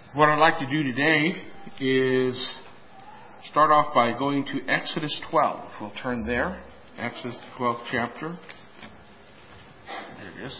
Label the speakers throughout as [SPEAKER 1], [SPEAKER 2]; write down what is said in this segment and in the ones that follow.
[SPEAKER 1] What I'd like to do today is start off by going to Exodus 12. We'll turn there. Exodus 12th chapter. There it is.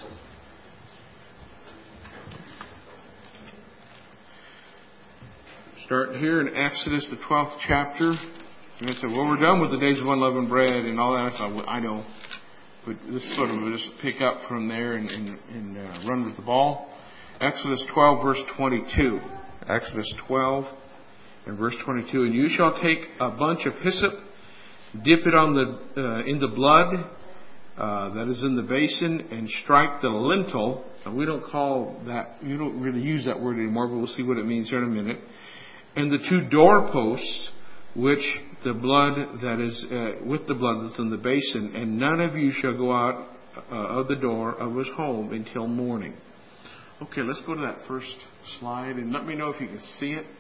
[SPEAKER 1] Start here in Exodus, the 12th chapter. And I said, well, we're done with the days of unleavened bread and all that. So I know. But this sort of just pick up from there and run with the ball. Exodus 12, verse 22. Exodus 12 and verse 22. And you shall take a bunch of hyssop, dip it in the blood that is in the basin, and strike the lintel. And we don't call that, you don't really use that word anymore, but we'll see what it means here in a minute. And the two doorposts, which the blood that is with the blood that's in the basin, and none of you shall go out of the door of his home until morning. Okay, let's go to that first slide and let me know if you can see it.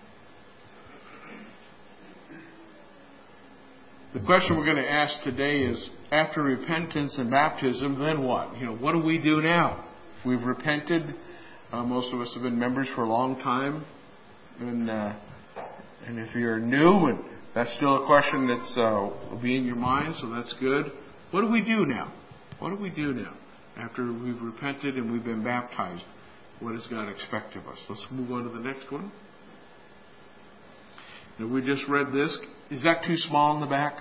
[SPEAKER 1] The question we're going to ask today is, after repentance and baptism, then what? What do we do now? We've repented. Most of us have been members for a long time. And if you're new, and that's still a question that's will be in your mind, so that's good. What do we do now? What do we do now? After we've repented and we've been baptized, what does God expect of us? Let's move on to the next one. Now, we just read this. Is that too small in the back?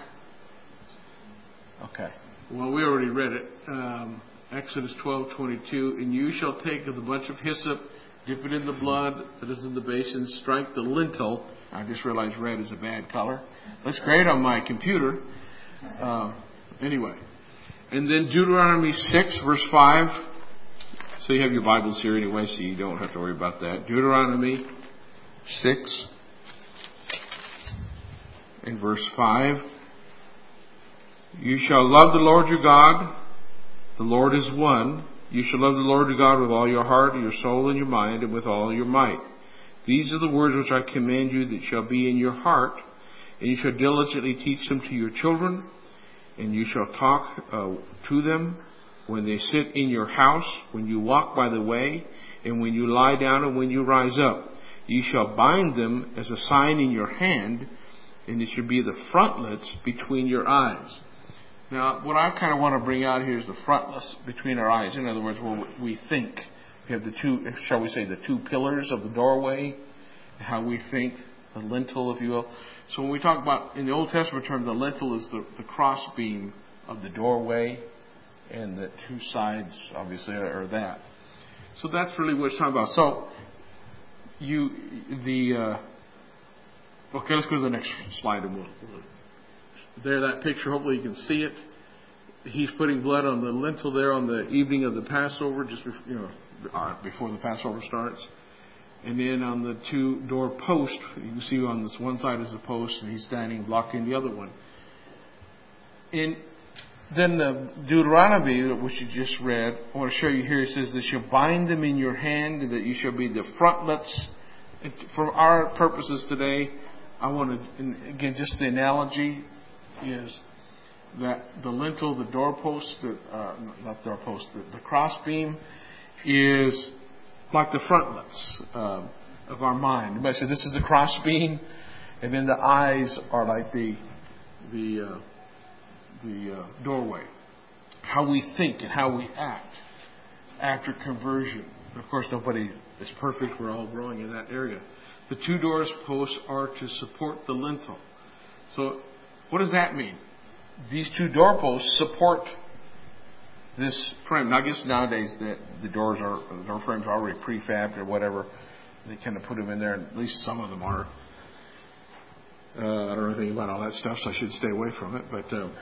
[SPEAKER 1] Okay. Well, we already read it. Exodus 12:22. And you shall take of the bunch of hyssop, dip it in the blood that is in the basin, strike the lintel. I just realized red is a bad color. That's great on my computer. Anyway. And then Deuteronomy 6, verse 5. So you have your Bibles here anyway, so you don't have to worry about that. Deuteronomy 6 and verse 5. You shall love the Lord your God. The Lord is one. You shall love the Lord your God with all your heart, and your soul, and your mind, and with all your might. These are the words which I command you that shall be in your heart, and you shall diligently teach them to your children, and you shall talk to them when they sit in your house, when you walk by the way, and when you lie down, and when you rise up. You shall bind them as a sign in your hand, and it should be the frontlets between your eyes. Now, what I kind of want to bring out here is the frontlets between our eyes. In other words, where we think. We have the two, shall we say, the two pillars of the doorway, how we think, the lintel, if you will. So when we talk about, in the Old Testament term, the lintel is the cross beam of the doorway, and the two sides, obviously, are that. So that's really what it's talking about. So, okay, let's go to the next slide, and we'll there, that picture, hopefully you can see it. He's putting blood on the lintel there on the evening of the Passover, just before the Passover starts. And then on the two door posts, you can see on this one side is a post, and he's standing blocking the other one. And then the Deuteronomy, which you just read, I want to show you here. It says that you bind them in your hand, and that you shall be the frontlets. And for our purposes today, I want to, and again, just the analogy is that the lintel, the doorpost, not doorpost, the crossbeam is like the frontlets of our mind. You might say this is the crossbeam, and then the eyes are like the doorway. How we think and how we act after conversion. Of course, nobody is perfect. We're all growing in that area. The two doors posts are to support the lintel. So, what does that mean? These two doorposts support this frame. Now, I guess nowadays the door frames are already prefabbed or whatever. They kind of put them in there, and at least some of them are. I don't know anything about all that stuff, so I should stay away from it. But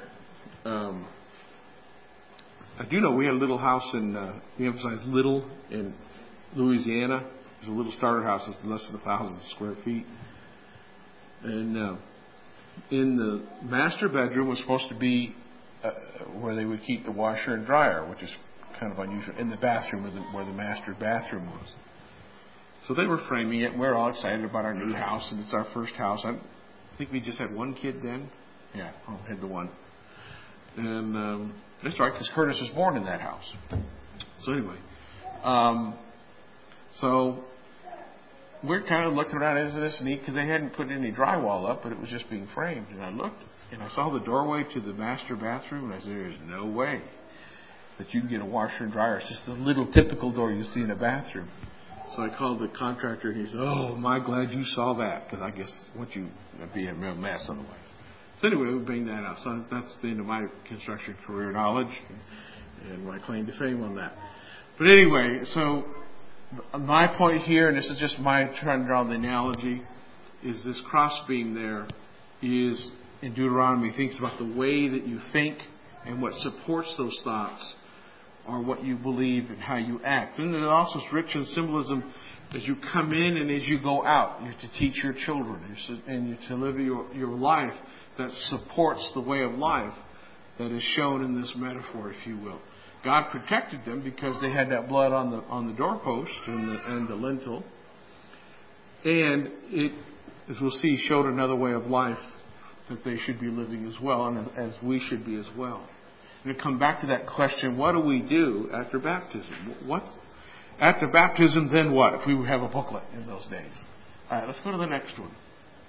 [SPEAKER 1] I do know we had a little house we emphasize little, in Louisiana. It's a little starter house. It's less than 1,000 square feet. And in the master bedroom was supposed to be where they would keep the washer and dryer, which is kind of unusual, in the bathroom where the master bathroom was. So they were framing it, and we're all excited about our new house, and it's our first house. I think we just had one kid then. Yeah, we had the one. And that's right, because Curtis was born in that house. So anyway, we're kind of looking around, isn't this neat? Because they hadn't put any drywall up, but it was just being framed. And I looked, and I saw the doorway to the master bathroom, and I said, there's no way that you can get a washer and dryer. It's just the little typical door you see in a bathroom. So I called the contractor, and he said, oh, am I glad you saw that? Because I guess it'd be a real mess otherwise. So anyway, we banged that out. So that's the end of my construction career knowledge and my claim to fame on that. But anyway, so my point here, and this is just my trying to draw the analogy, is this crossbeam there is in Deuteronomy thinks about the way that you think and what supports those thoughts are what you believe and how you act. And it also is rich in symbolism as you come in and as you go out. You're to teach your children and you're to live your life that supports the way of life that is shown in this metaphor, if you will. God protected them because they had that blood on the doorpost and the lintel. And it, as we'll see, showed another way of life that they should be living as well, and as we should be as well. And to come back to that question, what do we do after baptism? After baptism, then what? If we have a booklet in those days. All right, let's go to the next one.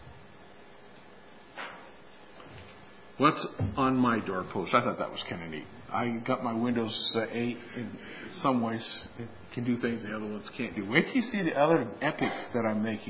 [SPEAKER 1] What's on my doorpost? I thought that was kind of neat. I got my Windows 8 in some ways. It can do things the other ones can't do. Wait till you see the other epic that I'm making.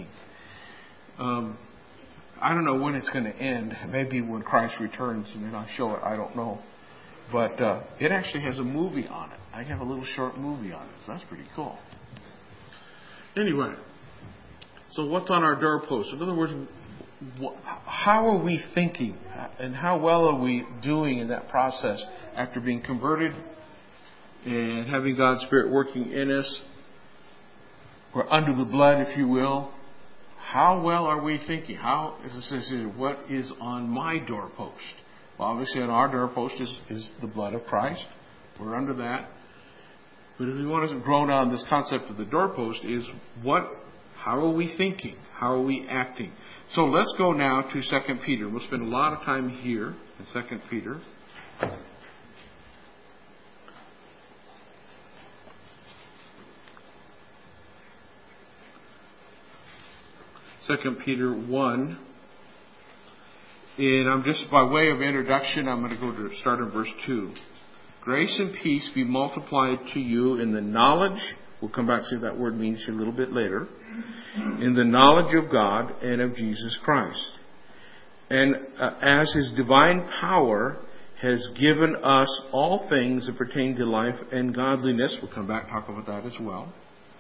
[SPEAKER 1] I don't know when it's going to end. Maybe when Christ returns and then I'll show it. I don't know. But it actually has a movie on it. I have a little short movie on it. So that's pretty cool. Anyway, so what's on our doorpost? In other words, how are we thinking and how well are we doing in that process after being converted and having God's Spirit working in us? We're under the blood, if you will. How well are we thinking? How, as it says here, what is on my doorpost? Well, obviously on our doorpost is the blood of Christ. We're under that. But if we want to grow down this concept of the doorpost is how are we thinking? How are we acting? So let's go now to 2 Peter. We'll spend a lot of time here in 2 Peter. 2 Peter 1. And I'm just by way of introduction, I'm going to go to start in verse 2. Grace and peace be multiplied to you in the knowledge. We'll come back to see what that word means a little bit later. In the knowledge of God and of Jesus Christ. And as His divine power has given us all things that pertain to life and godliness. We'll come back and talk about that as well.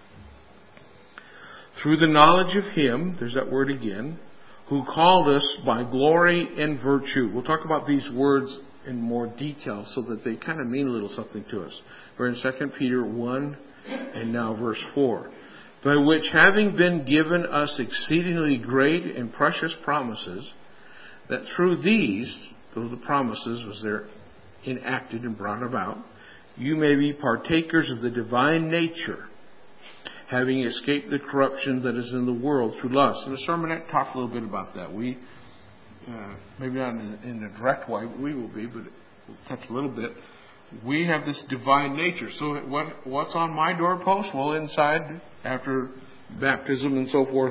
[SPEAKER 1] Through the knowledge of Him, there's that word again, who called us by glory and virtue. We'll talk about these words in more detail so that they kind of mean a little something to us. We're in 2 Peter 1 and now verse 4. By which having been given us exceedingly great and precious promises, that through these, though the promises was there enacted and brought about, you may be partakers of the divine nature, having escaped the corruption that is in the world through lust. And the sermonette talked a little bit about that. We, maybe not in a direct way, we will be, but we'll touch a little bit. We have this divine nature. So what's on my doorpost? Well, inside, after baptism and so forth,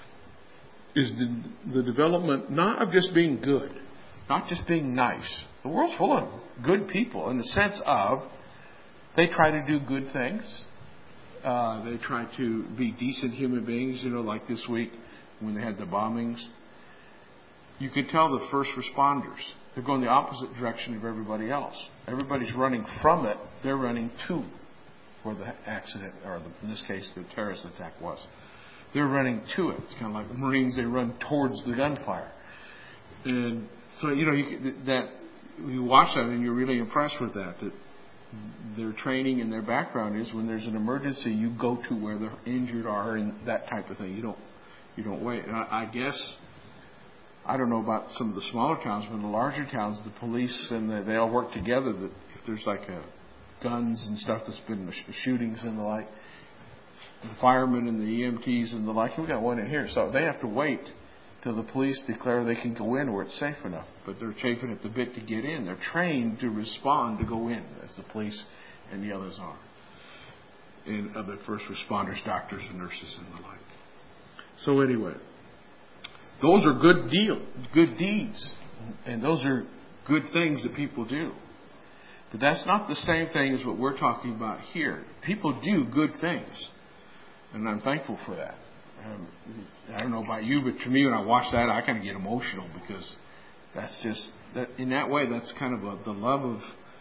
[SPEAKER 1] is the development not of just being good, not just being nice. The world's full of good people in the sense of they try to do good things. They try to be decent human beings, like this week when they had the bombings. You could tell the first responders, they're going the opposite direction of everybody else. Everybody's running from it. They're running to where the accident, or in this case, the terrorist attack was. They're running to it. It's kind of like the Marines, they run towards the gunfire. And so, you watch that and you're really impressed with that their training and their background is when there's an emergency, you go to where the injured are and that type of thing. You don't wait. And I guess, I don't know about some of the smaller towns, but in the larger towns, the police and they all work together. That if there's like guns and stuff that's been shootings and the like, the firemen and the EMTs and the like, we got one in here. So they have to wait till the police declare they can go in where it's safe enough. But they're chafing at the bit to get in. They're trained to respond to go in, as the police and the others are. And other first responders, doctors and nurses and the like. So anyway, those are good deeds. And those are good things that people do. But that's not the same thing as what we're talking about here. People do good things. And I'm thankful for that. I don't know about you, but to me, when I watch that, I kind of get emotional because that's just, that in that way, that's kind of the love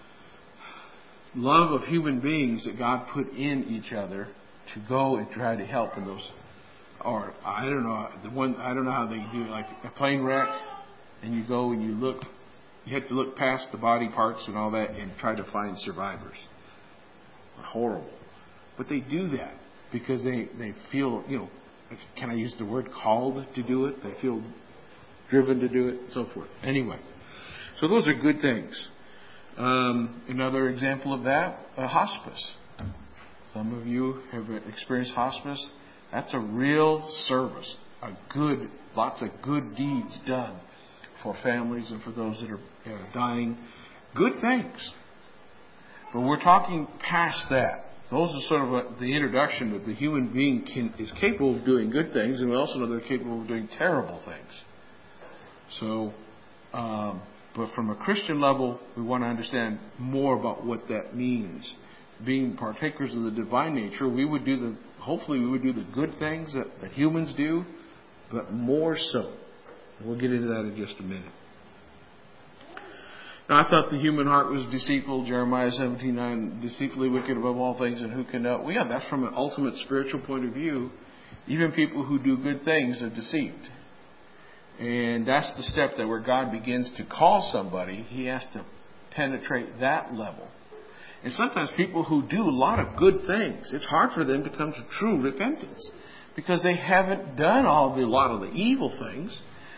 [SPEAKER 1] of human beings that God put in each other to go and try to help in those. Or I don't know how they do it, like a plane wreck, and you go and you look. You have to look past the body parts and all that and try to find survivors. Horrible. But they do that because they feel, can I use the word called to do it? They feel driven to do it and so forth. Anyway, so those are good things. Another example of that, hospice. Some of you have experienced hospice. That's a real service. Lots of good deeds done for families and for those that are dying. Good things. But we're talking past that. Those are sort of the introduction that the human being is capable of doing good things, and we also know they're capable of doing terrible things. So, but from a Christian level, we want to understand more about what that means. Being partakers of the divine nature, hopefully we would do the good things that humans do, but more so. We'll get into that in just a minute. Now, I thought the human heart was deceitful. Jeremiah 17:9, deceitfully wicked above all things, and who can know? Well, yeah, that's from an ultimate spiritual point of view. Even people who do good things are deceived. And that's the step that where God begins to call somebody, He has to penetrate that level. And sometimes people who do a lot of good things, it's hard for them to come to true repentance because they haven't done a lot of the evil things.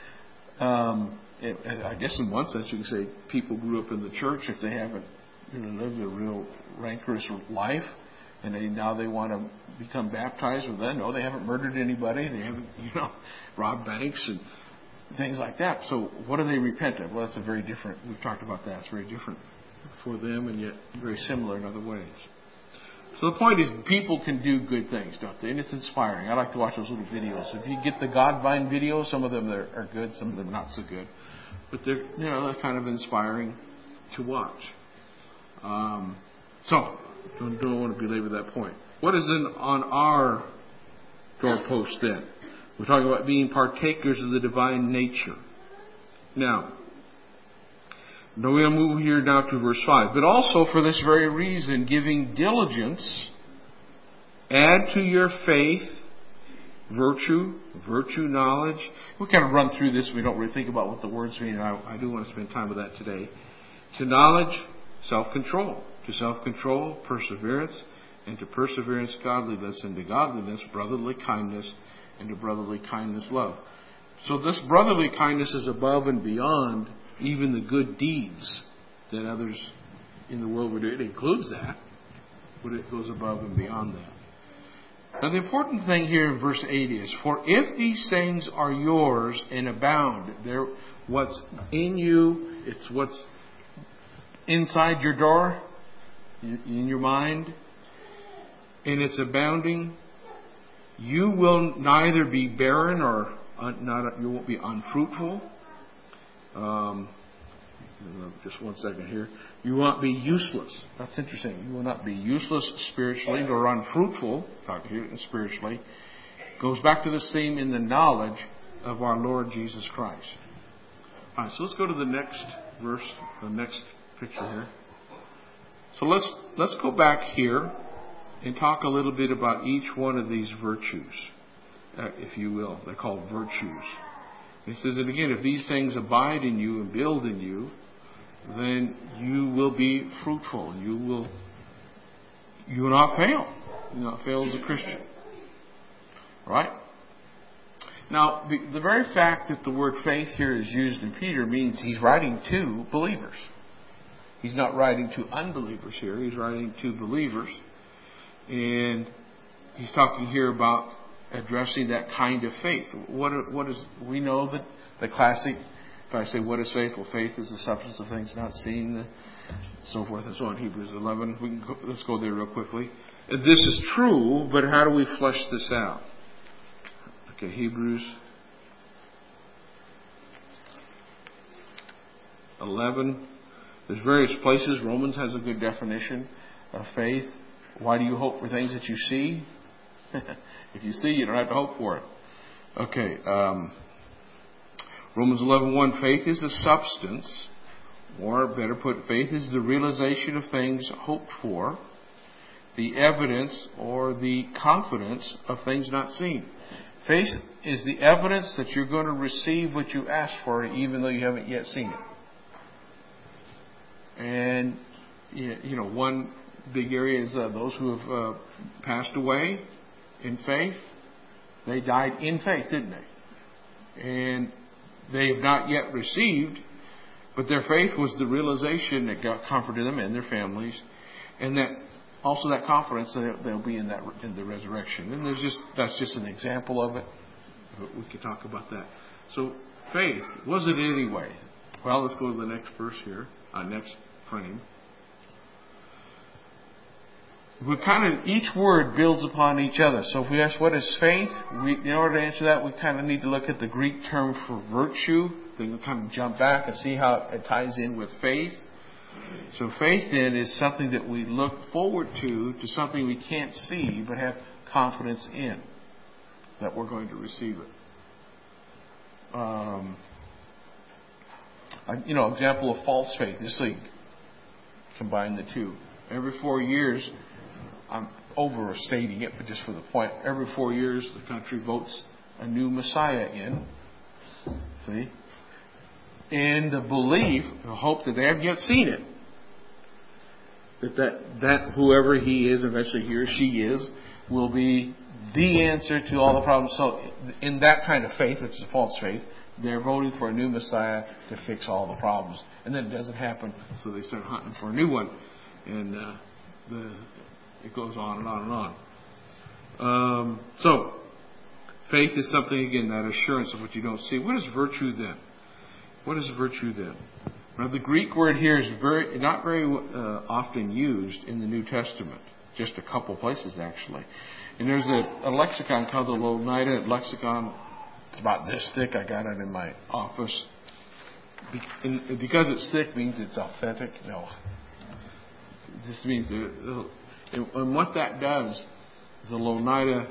[SPEAKER 1] I guess in one sense you can say people grew up in the church if they haven't lived a real rancorous life, and now they want to become baptized. Well, then no, they haven't murdered anybody. They haven't robbed banks and things like that. So what do they repent of? Well, that's a very different. We've talked about that. It's very different for them, and yet very similar in other ways. So the point is, people can do good things, don't they? And it's inspiring. I like to watch those little videos. If you get the Godvine videos, some of them are good, some of them not so good, but they're kind of inspiring to watch. So don't want to belabor that point. What is on our doorpost then? We're talking about being partakers of the divine nature. Now we'll move here now to verse 5. But also for this very reason, giving diligence, add to your faith virtue knowledge. We'll kind of run through this. We don't really think about what the words mean. I do want to spend time with that today. To knowledge, self-control. To self-control, perseverance. And to perseverance, godliness. And to godliness, brotherly kindness. And to brotherly kindness, love. So this brotherly kindness is above and beyond even the good deeds that others in the world would do. It includes that, but it goes above and beyond that. Now the important thing here in verse 8 is, for if these things are yours and abound, what's in you, it's what's inside your door, in your mind, and it's abounding, you will neither be barren or you won't be unfruitful. Just one second here. You will not be useless. That's interesting. You will not be useless spiritually nor unfruitful. Talk here spiritually. Goes back to this theme in the knowledge of our Lord Jesus Christ. All right, so let's go to the next verse, the next picture here. So let's go back here and talk a little bit about each one of these virtues, if you will. They're called virtues. It says that again, if these things abide in you and build in you, then you will be fruitful. You will not fail. You will not fail as a Christian. Right? Now, the very fact that the word faith here is used in Peter means he's writing to believers. He's not writing to unbelievers here. He's writing to believers. And he's talking here about addressing that kind of faith. We know that the classic, if I say what is faith? Well, faith is the substance of things not seen, so forth and so on. Hebrews 11. Let's go there real quickly. This is true, but how do we flesh this out? Okay, Hebrews 11. There's various places. Romans has a good definition of faith. Why do you hope for things that you see? If you see, you don't have to hope for it. Okay, Romans 11:1. Faith is the substance, or better put, faith is the realization of things hoped for, the evidence or the confidence of things not seen. Faith is the evidence that you're going to receive what you asked for, even though you haven't yet seen it. And, you know, one big area is those who have passed away in faith. They died in faith, didn't they? And they have not yet received, but their faith was the realization that God comforted them and their families, and that also that confidence that they'll be in the resurrection. And that's just an example of it. We could talk about that. So faith, was it anyway? Well, let's go to the next verse here, next frame. We each word builds upon each other. So if we ask what is faith, in order to answer that, we kind of need to look at the Greek term for virtue. Then we kind of jump back and see how it ties in with faith. So faith then is something that we look forward to something we can't see but have confidence in that we're going to receive it. Example of false faith. This like combine the two. Every 4 years, I'm overstating it, but just for the point, every 4 years the country votes a new Messiah in. See? In the belief, the hope that they haven't yet seen it. That whoever he is, eventually he or she is, will be the answer to all the problems. So in that kind of faith, which is a false faith, they're voting for a new Messiah to fix all the problems. And then it doesn't happen, so they start hunting for a new one. And it goes on and on and on. So, faith is something, again, that assurance of what you don't see. What is virtue then? What is virtue then? Now, the Greek word here is not very often used in the New Testament. Just a couple places, actually. And there's a lexicon called the Louw-Nida lexicon. It's about this thick. I got it in my office. Because it's thick means it's authentic. No. This means, and what that does, the Louw-Nida,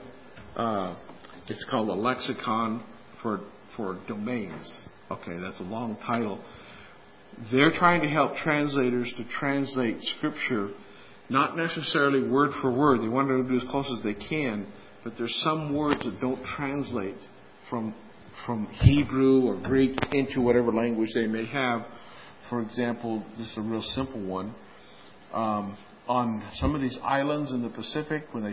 [SPEAKER 1] it's called a lexicon for domains. Okay, that's a long title. They're trying to help translators to translate Scripture, not necessarily word for word. They want to do as close as they can, but there's some words that don't translate from Hebrew or Greek into whatever language they may have. For example, this is a real simple one. On some of these islands in the Pacific, when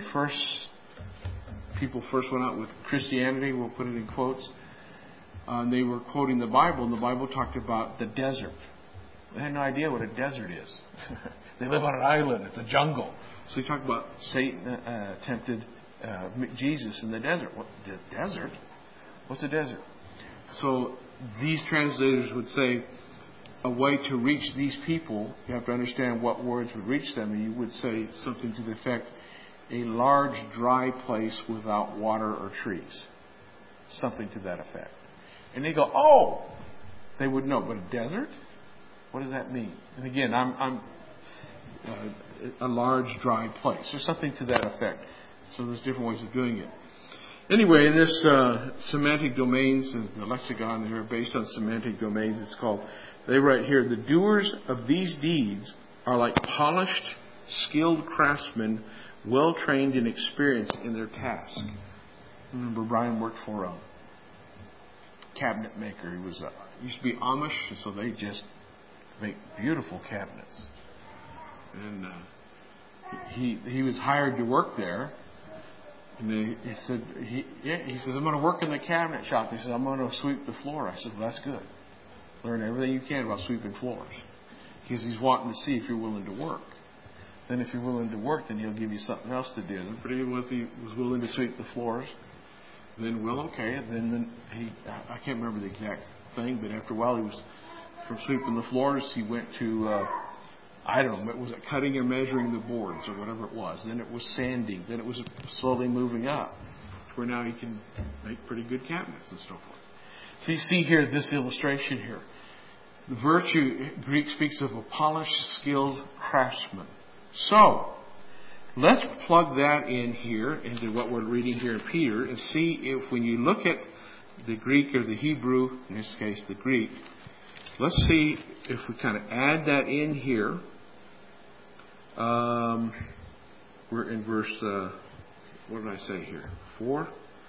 [SPEAKER 1] people first went out with Christianity, we'll put it in quotes, they were quoting the Bible, and the Bible talked about the desert. They had no idea what a desert is. They live on an island. It's a jungle. So he talked about Satan tempted Jesus in the desert. What, the desert? What's a desert? So these translators would say, a way to reach these people, you have to understand what words would reach them, and you would say something to the effect, a large dry place without water or trees. Something to that effect. And they go, oh! They would know, but a desert? What does that mean? And again, I'm a large dry place, or something to that effect. So there's different ways of doing it. Anyway, in this semantic domains, the lexicon here based on semantic domains, it's called, they write here, the doers of these deeds are like polished, skilled craftsmen, well trained and experienced in their task. Remember, Brian worked for a cabinet maker. He was used to be Amish, so they just make beautiful cabinets. And he was hired to work there. And he said, I'm going to work in the cabinet shop. He said, I'm going to sweep the floor. I said, well, that's good. Learn everything you can about sweeping floors. Because he's wanting to see if you're willing to work. Then if you're willing to work, then he'll give you something else to do. And particularly if he was willing to sweep the floors, then, well, okay. And then I can't remember the exact thing, but after a while he was, from sweeping the floors, he went to, I don't know, was it cutting and measuring the boards or whatever it was. Then it was sanding. Then it was slowly moving up. where now you can make pretty good cabinets and so forth. So you see here this illustration here. The virtue, Greek speaks of a polished, skilled craftsman. So, let's plug that in here into what we're reading here in Peter and see if when you look at the Greek or the Hebrew, in this case the Greek, let's see if we kind of add that in here. We're in verse, what did I say here? 4?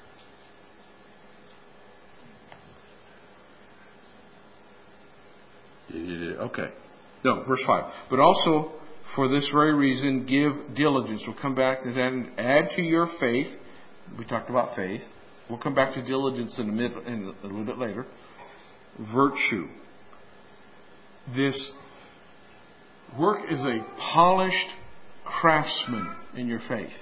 [SPEAKER 1] Okay. No, verse 5. But also, for this very reason, give diligence. We'll come back to that and add to your faith. We talked about faith. We'll come back to diligence in a little bit later. Virtue. This work is a polished craftsman in your faith.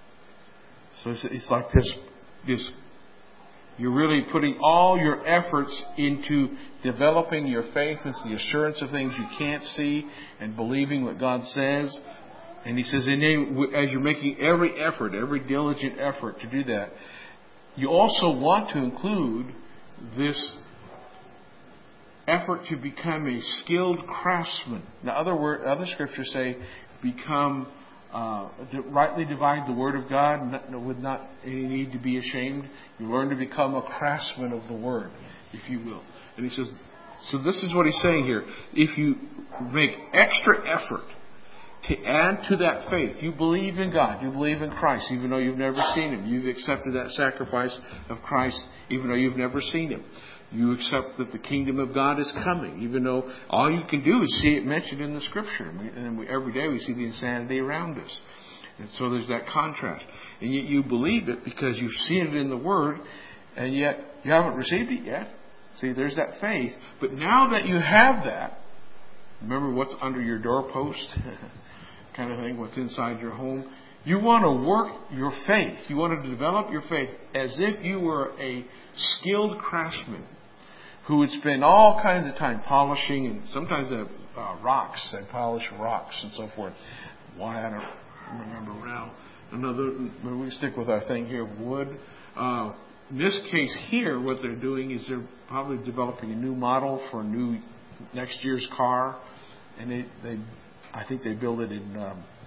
[SPEAKER 1] So it's like this. You're really putting all your efforts into developing your faith with the assurance of things you can't see and believing what God says. And he says, and then, as you're making every effort, every diligent effort to do that, you also want to include this effort to become a skilled craftsman. Now, other scriptures say, become rightly divide the word of God with not any need to be ashamed. You learn to become a craftsman of the word, if you will. And he says, so this is what he's saying here. If you make extra effort to add to that faith, you believe in God, you believe in Christ, even though you've never seen Him. You've accepted that sacrifice of Christ, even though you've never seen Him. You accept that the kingdom of God is coming, even though all you can do is see it mentioned in the Scripture. And every day we see the insanity around us. And so there's that contrast. And yet you believe it because you've seen it in the Word, and yet you haven't received it yet. See, there's that faith. But now that you have that, remember what's under your doorpost kind of thing, what's inside your home. You want to work your faith. You want to develop your faith as if you were a skilled craftsman who would spend all kinds of time polishing, and sometimes rocks, they polish rocks and so forth. Why, I don't remember now. We stick with our thing here, wood. In this case here, what they're doing is they're probably developing a new model for a new next year's car, and I think they build it in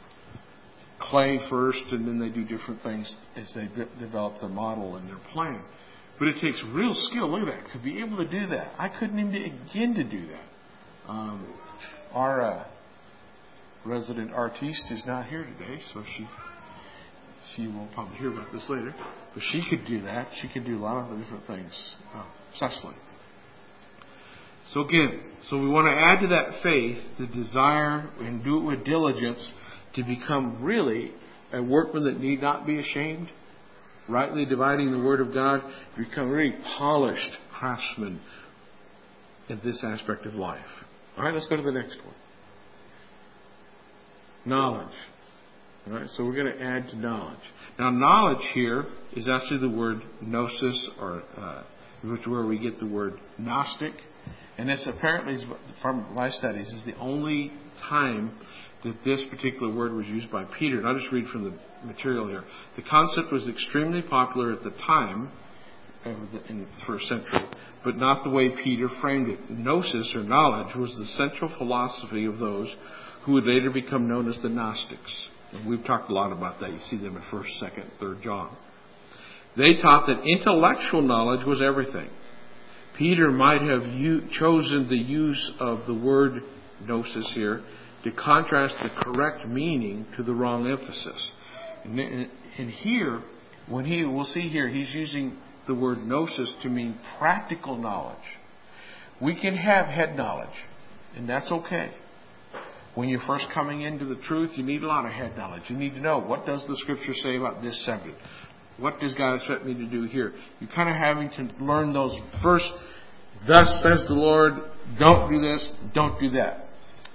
[SPEAKER 1] clay first, and then they do different things as they develop their model and their plan. But it takes real skill. Look at that. To be able to do that. I couldn't even begin to do that. Our resident artiste is not here today, so she will probably hear about this later. But she could do that. She could do a lot of the different things. Cecily. So again, we want to add to that faith the desire and do it with diligence to become really a workman that need not be ashamed, rightly dividing the Word of God, to become a really polished craftsman in this aspect of life. All right, let's go to the next one. Knowledge. All right, so we're going to add to knowledge. Now, knowledge here is actually the word gnosis, or which is where we get the word Gnostic. And this apparently, from my studies, is the only time that this particular word was used by Peter. And I'll just read from the material here. The concept was extremely popular at the time, in the first century, but not the way Peter framed it. Gnosis, or knowledge, was the central philosophy of those who would later become known as the Gnostics. And we've talked a lot about that. You see them in 1st, 2nd, 3rd John. They taught that intellectual knowledge was everything. Peter might have chosen the use of the word gnosis here to contrast the correct meaning to the wrong emphasis. And here, we'll see here, he's using the word gnosis to mean practical knowledge. We can have head knowledge, and that's okay. When you're first coming into the truth, you need a lot of head knowledge. You need to know, what does the Scripture say about this subject? What does God expect me to do here? You're kind of having to learn those first, thus says the Lord, don't do this, don't do that.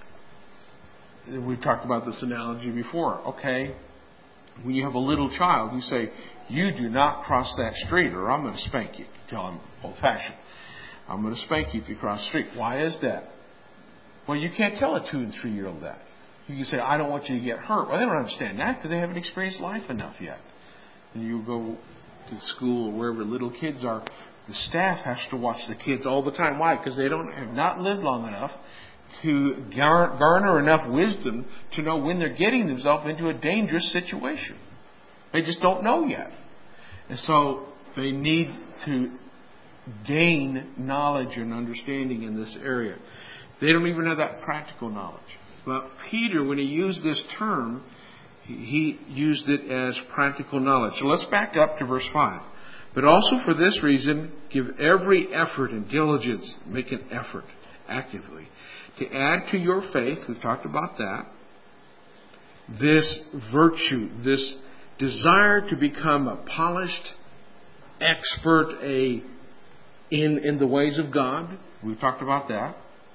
[SPEAKER 1] We've talked about this analogy before. Okay, when you have a little child, you say, you do not cross that street or I'm going to spank you. Tell them old-fashioned. I'm going to spank you if you cross the street. Why is that? Well, you can't tell a 2- and 3-year-old that. You can say, I don't want you to get hurt. Well, they don't understand that because they haven't experienced life enough yet. And you go to school or wherever little kids are, the staff has to watch the kids all the time. Why? Because they have not lived long enough to garner enough wisdom to know when they're getting themselves into a dangerous situation. They just don't know yet. And so they need to gain knowledge and understanding in this area. They don't even have that practical knowledge. But Peter, when he used this term, he used it as practical knowledge. So let's back up to verse 5. But also for this reason, give every effort and diligence, make an effort actively, to add to your faith, we've talked about that, this virtue, this desire to become a polished expert in the ways of God. We've talked about that.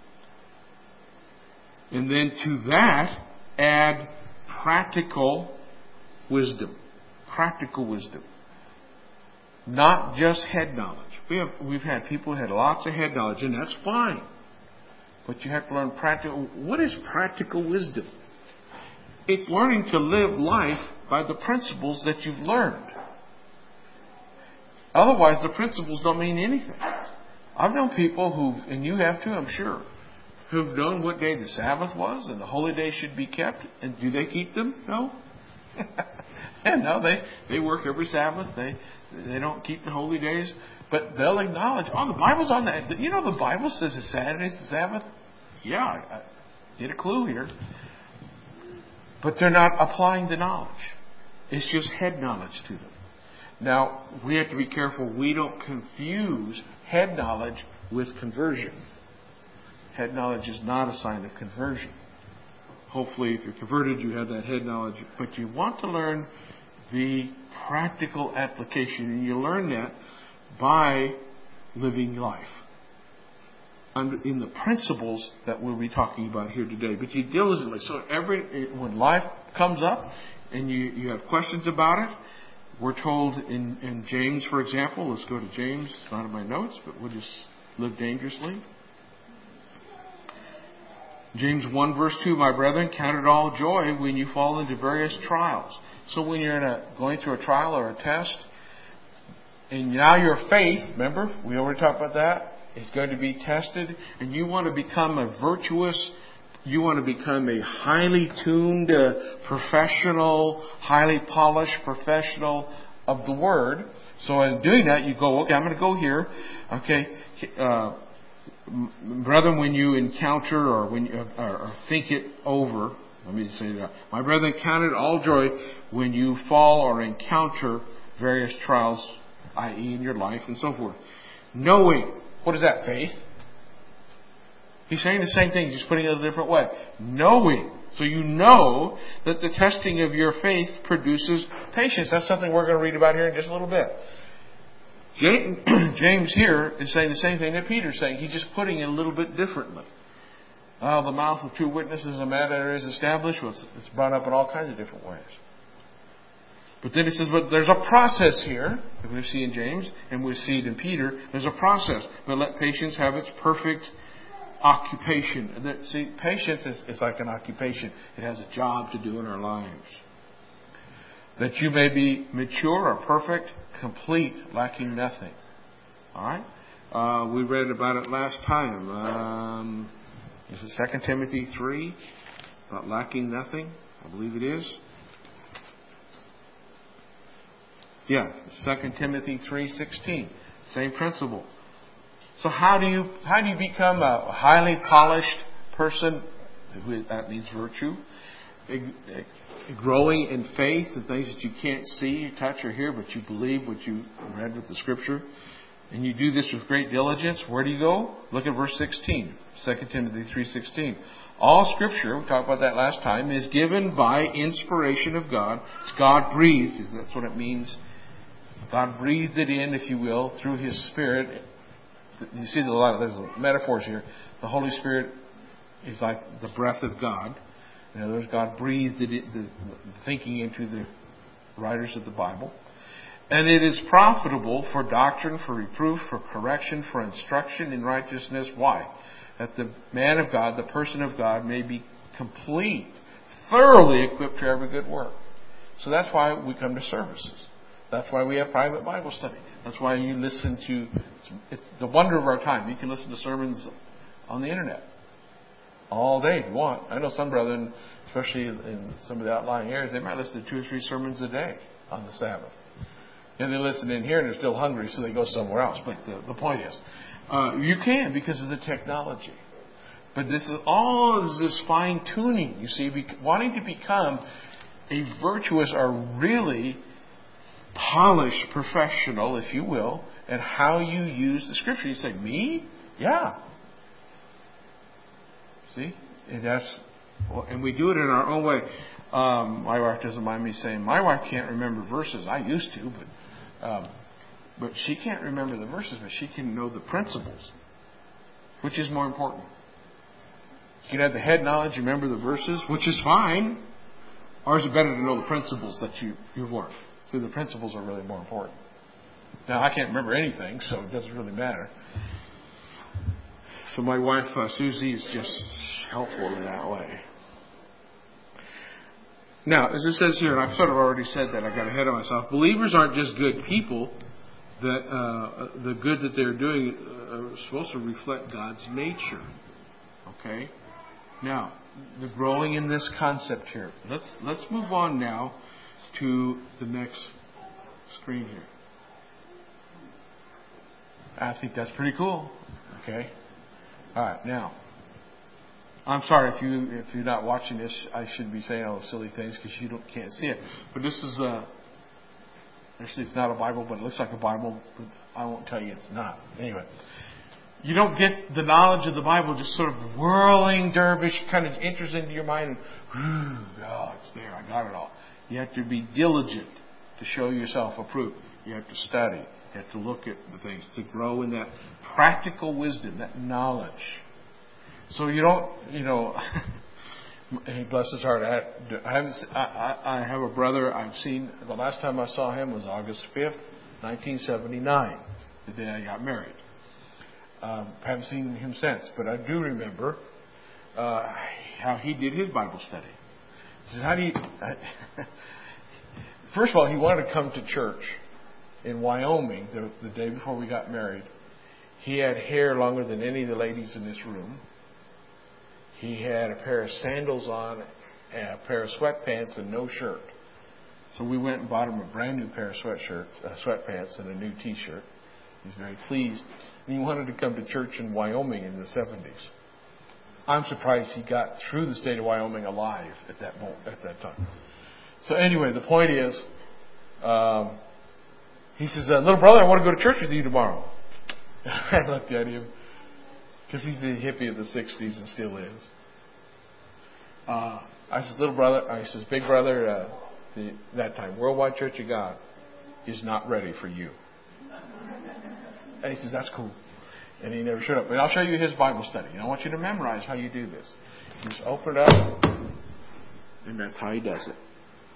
[SPEAKER 1] And then to that, add practical wisdom. Practical wisdom. Not just head knowledge. We've had people who had lots of head knowledge, and that's fine. But you have to learn practical. What is practical wisdom? It's learning to live life by the principles that you've learned. Otherwise, the principles don't mean anything. I've known people and you have too, I'm sure, who've known what day the Sabbath was and the holy days should be kept. And do they keep them? No. No, they work every Sabbath. They don't keep the holy days. But they'll acknowledge, the Bible's on that. You know the Bible says that Saturday's the Sabbath? Yeah, I get a clue here. But they're not applying the knowledge. It's just head knowledge to them. Now, we have to be careful we don't confuse head knowledge with conversion. Head knowledge is not a sign of conversion. Hopefully, if you're converted, you have that head knowledge. But you want to learn the practical application. And you learn that by living life in the principles that we'll be talking about here today. But you diligently. So when life comes up and you have questions about it, we're told in James, for example, let's go to James. It's not in my notes, but we'll just live dangerously. James 1 verse 2, my brethren, count it all joy when you fall into various trials. So when you're going through a trial or a test, and now your faith, remember, we already talked about that, is going to be tested, and you want to become you want to become a highly tuned, professional, highly polished professional of the Word. So in doing that, you go, okay, I'm going to go here. Okay, brethren, when you encounter or when you or think it over, let me say that. My brethren, count it all joy when you fall or encounter various trials, i.e. in your life and so forth. Knowing, what is that, faith? He's saying the same thing, just putting it a different way. Knowing. So you know that the testing of your faith produces patience. That's something we're going to read about here in just a little bit. James here is saying the same thing that Peter's saying. He's just putting it a little bit differently. The mouth of two witnesses, a matter is established. Well, it's brought up in all kinds of different ways. But then it says, but there's a process here, that we see in James, and we see it in Peter. There's a process. But let patience have its perfect occupation. See, patience is like an occupation. It has a job to do in our lives. That you may be mature or perfect, complete, lacking nothing. All right? We read about it last time. Is it 2 Timothy 3? About lacking nothing? I believe it is. Yeah, 2 Timothy 3:16. Same principle. So how do you become a highly polished person? That means virtue. Growing in faith, the things that you can't see, touch, or hear, but you believe what you read with the Scripture. And you do this with great diligence. Where do you go? Look at verse 16. 2 Timothy 3:16. All Scripture, we talked about that last time, is given by inspiration of God. It's God-breathed. That's what it means. God breathed it in, if you will, through His Spirit. You see there's metaphors here. The Holy Spirit is like the breath of God. In other words, God breathed the thinking into the writers of the Bible. And it is profitable for doctrine, for reproof, for correction, for instruction in righteousness. Why? That the man of God, the person of God, may be complete, thoroughly equipped to every good work. So that's why we come to services. That's why we have private Bible study. That's why you listen to, it's the wonder of our time. You can listen to sermons on the internet all day if you want. I know some brethren, especially in some of the outlying areas, they might listen to 2 or 3 sermons a day on the Sabbath. And they listen in here and they're still hungry, so they go somewhere else. But the point is, you can because of the technology. But this is all this fine tuning, you see, wanting to become a virtuous or really polished professional, if you will, and how you use the Scripture. You say, me? Yeah. See? And we do it in our own way. My wife doesn't mind me saying, my wife can't remember verses. I used to, but she can't remember the verses, but she can know the principles. Which is more important? You can have the head knowledge, remember the verses, which is fine. Or is it better to know the principles that you've learned? See, the principles are really more important. Now, I can't remember anything, so it doesn't really matter. So my wife, Susie, is just helpful in that way. Now, as it says here, and I've sort of already said that, I got ahead of myself, believers aren't just good people. That the good that they're doing are supposed to reflect God's nature. Okay? Now, the growing in this concept here. Let's move on now to the next screen here. I think that's pretty cool. Okay? All right, now. I'm sorry if you're not watching this. I shouldn't be saying all the silly things because you can't see it. But this is actually it's not a Bible, but it looks like a Bible. But I won't tell you it's not. Anyway, you don't get the knowledge of the Bible just sort of whirling dervish kind of enters into your mind and it's there. I got it all. You have to be diligent to show yourself approved. You have to study. You have to look at the things to grow in that practical wisdom, that knowledge. So you don't, bless his heart. I have a brother I've seen. The last time I saw him was August 5th, 1979, the day I got married. Haven't seen him since, but I do remember how he did his Bible study. He says, "How do you?" First of all, he wanted to come to church in Wyoming the day before we got married. He had hair longer than any of the ladies in this room. He had a pair of sandals on, and a pair of sweatpants, and no shirt. So we went and bought him a brand new pair of sweatpants and a new T-shirt. He was very pleased. And he wanted to come to church in Wyoming in the 70s. I'm surprised he got through the state of Wyoming alive at that time. So anyway, the point is, he says, "Little brother, I want to go to church with you tomorrow." I looked at him. Because he's the hippie of the 60s and still is. I says, "Big brother, that time, Worldwide Church of God is not ready for you." And he says, "That's cool." And he never showed up. But I'll show you his Bible study. And I want you to memorize how you do this. You just open it up, and that's how he does it.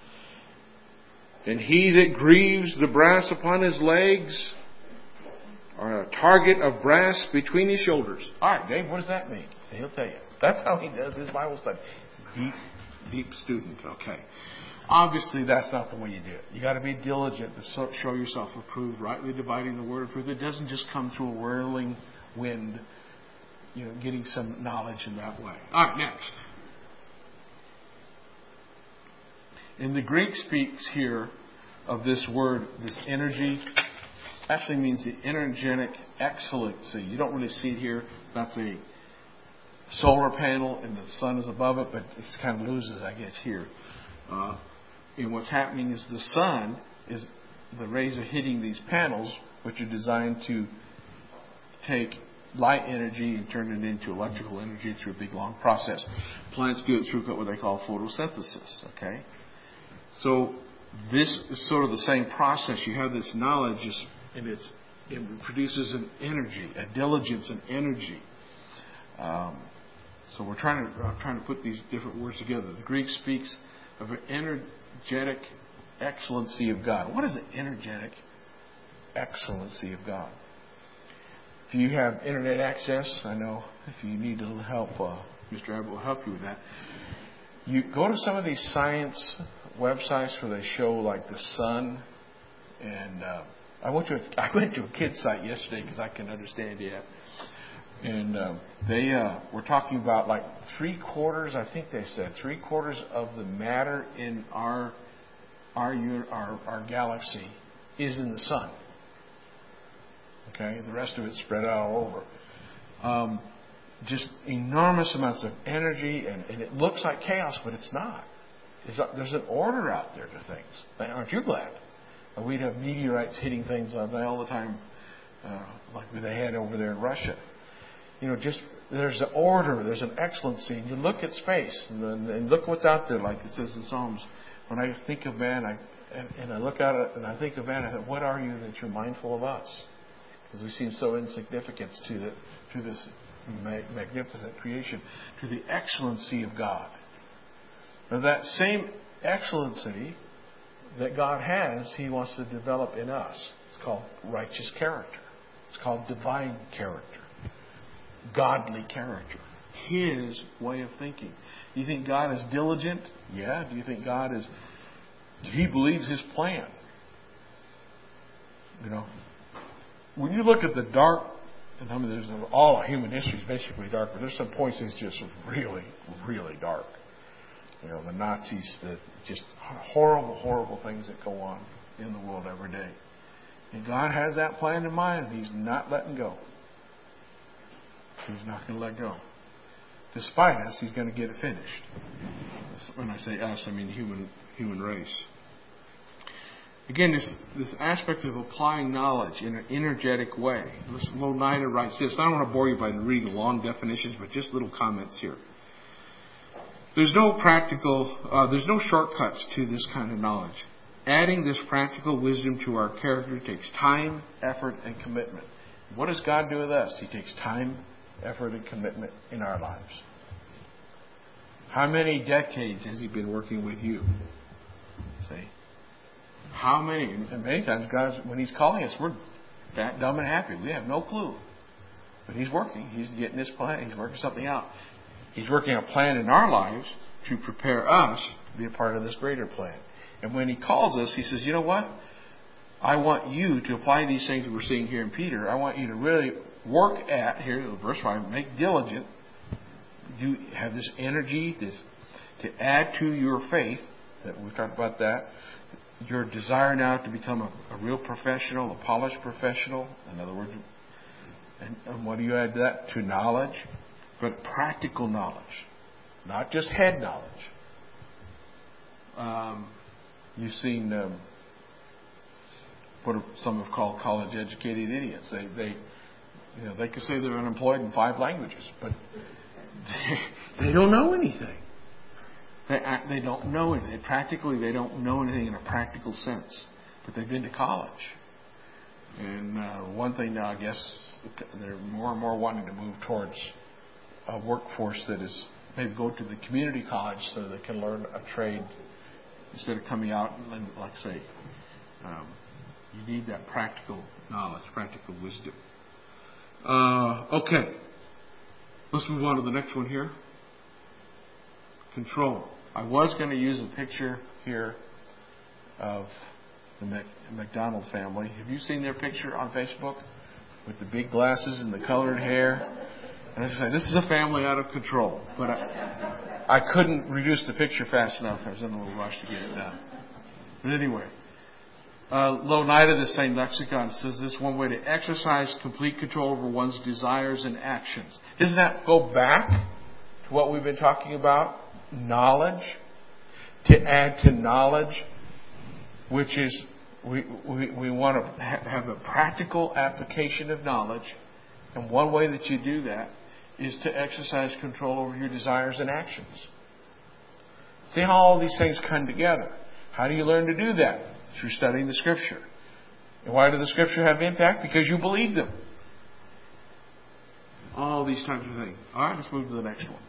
[SPEAKER 1] "And he that grieves the brass upon his legs, or a target of brass between his shoulders." All right, Dave, what does that mean? And he'll tell you. That's how he does his Bible study. He's a deep student, okay. Obviously, that's not the way you do it. You got to be diligent to show yourself approved, rightly dividing the word of truth. It doesn't just come through a whirling wind, getting some knowledge in that way. All right, next. And the Greek speaks here of this word, this energy, actually means the energetic excellency. You don't really see it here. That's a solar panel and the sun is above it, but it kind of loses, I guess, here. And what's happening is the sun the rays are hitting these panels, which are designed to take light energy and turn it into electrical energy through a big long process. Plants do it through what they call photosynthesis. Okay, so this is sort of the same process. You have this knowledge, and it produces an energy, a diligence, and energy. So we're trying to put these different words together. The Greek speaks of an energetic excellency of God. What is the energetic excellency of God? If you have internet access, I know if you need a little help, Mr. Abbott will help you with that. You go to some of these science websites where they show like the sun And I went to a kids site yesterday because I can understand it. And they were talking about like 3/4. I think they said 3/4 of the matter in our galaxy is in the sun. Okay, the rest of it's spread out all over. Just enormous amounts of energy, and it looks like chaos, but it's not. There's an order out there to things. Aren't you glad? We'd have meteorites hitting things all the time, like they had over there in Russia. Just there's an order, there's an excellency. And you look at space, and look what's out there, like it says in Psalms. When I think of man, I look at it and I think of man, I think, what are you that you're mindful of us? Because we seem so insignificant to this magnificent creation, to the excellency of God. Now that same excellency that God has, He wants to develop in us. It's called righteous character. It's called divine character. Godly character. His way of thinking. Do you think God is diligent? Yeah. Do you think He believes His plan? When you look at the dark, and there's all human history is basically dark, but there's some points that's just really, really dark. The Nazis, just horrible, horrible things that go on in the world every day. And God has that plan in mind, and He's not letting go. He's not going to let go. Despite us, He's going to get it finished. When I say us, I mean human race. Again, this aspect of applying knowledge in an energetic way. Louw-Nida writes this. I don't want to bore you by reading long definitions, but just little comments here. There's no shortcuts to this kind of knowledge. Adding this practical wisdom to our character takes time, effort, and commitment. What does God do with us? He takes time, effort, and commitment in our lives. How many decades has He been working with you? See? How many? And many times, God, when He's calling us, we're that dumb and happy. We have no clue. But He's working. He's getting His plan. He's working something out. He's working a plan in our lives to prepare us to be a part of this greater plan. And when He calls us, He says, you know what? I want you to apply these things we're seeing here in Peter. I want you to really work at, here, verse 5, make diligent. You have this energy to add to your faith. That we've talked about that. Your desire now to become a real professional, a polished professional. In other words, and what do you add to that? To knowledge. But practical knowledge. Not just head knowledge. You've seen what some have called college-educated idiots. They can say they're unemployed in 5 languages, but they don't know anything. They don't know anything. Practically, they don't know anything in a practical sense. But they've been to college. And one thing now, I guess, they're more and more wanting to move towards a workforce that is maybe go to the community college so they can learn a trade instead of coming out and, like I say, you need that practical knowledge, practical wisdom. Okay. Let's move on to the next one here. Control. I was going to use a picture here of the McDonald family. Have you seen their picture on Facebook with the big glasses and the colored hair? And I say, this is a family out of control. But I couldn't reduce the picture fast enough. I was in a little rush to get it done. But anyway, Louw-Nida, the same lexicon, says this one way to exercise complete control over one's desires and actions. Doesn't that go back to what we've been talking about? Knowledge. To add to knowledge, which is we want to have a practical application of knowledge. And one way that you do that is to exercise control over your desires and actions. See how all these things come together. How do you learn to do that? Through studying the Scripture. And why do the Scripture have impact? Because you believe them. All these types of things. All right, let's move to the next one.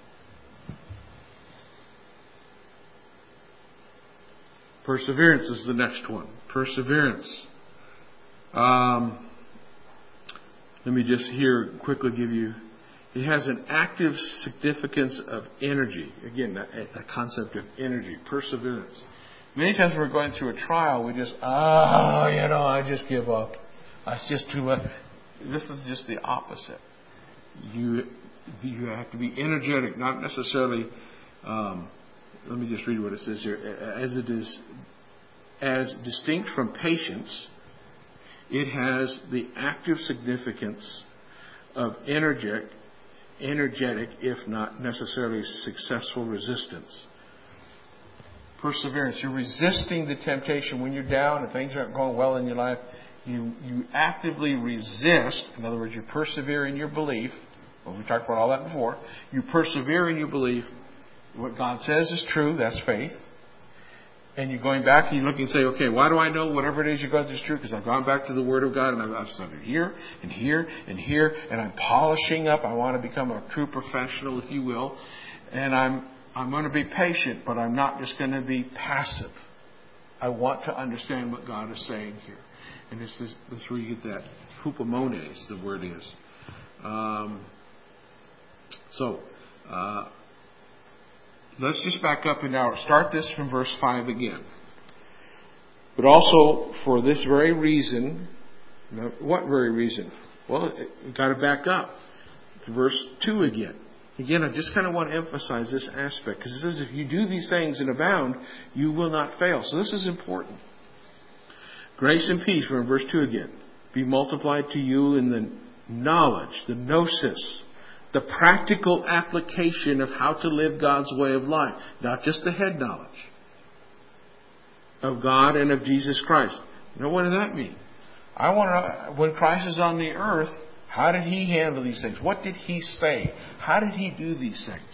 [SPEAKER 1] Perseverance is the next one. Perseverance. Let me just here quickly give you. It has an active significance of energy. Again, a concept of energy. Perseverance. Many times we're going through a trial, we just, I just give up. It's just too much. This is just the opposite. You have to be energetic, not necessarily. Let me just read what it says here. As distinct from patience, it has the active significance of energetic, if not necessarily successful, resistance. Perseverance. You're resisting the temptation when you're down and things aren't going well in your life. You actively resist. In other words, you persevere in your belief. Well, we talked about all that before. You persevere in your belief. What God says is true. That's faith. And you're going back and you look and say, okay, why do I know whatever it is you're going through is true? Because I've gone back to the Word of God and I've studied here and here and here, and I'm polishing up. I want to become a true professional, if you will. And I'm going to be patient, but I'm not just going to be passive. I want to understand what God is saying here. And this is where you get that hupomones, the word is. Let's just back up and now start this from verse 5 again. But also for this very reason, what very reason? Well, we've got to back up to verse 2 again. Again, I just kind of want to emphasize this aspect, because it says if you do these things and abound, you will not fail. So this is important. Grace and peace, we're in verse 2 again, be multiplied to you in the knowledge, the gnosis, the practical application of how to live God's way of life. Not just the head knowledge of God and of Jesus Christ. You know, what does that mean? I want to know, when Christ is on the earth, how did He handle these things? What did He say? How did He do these things?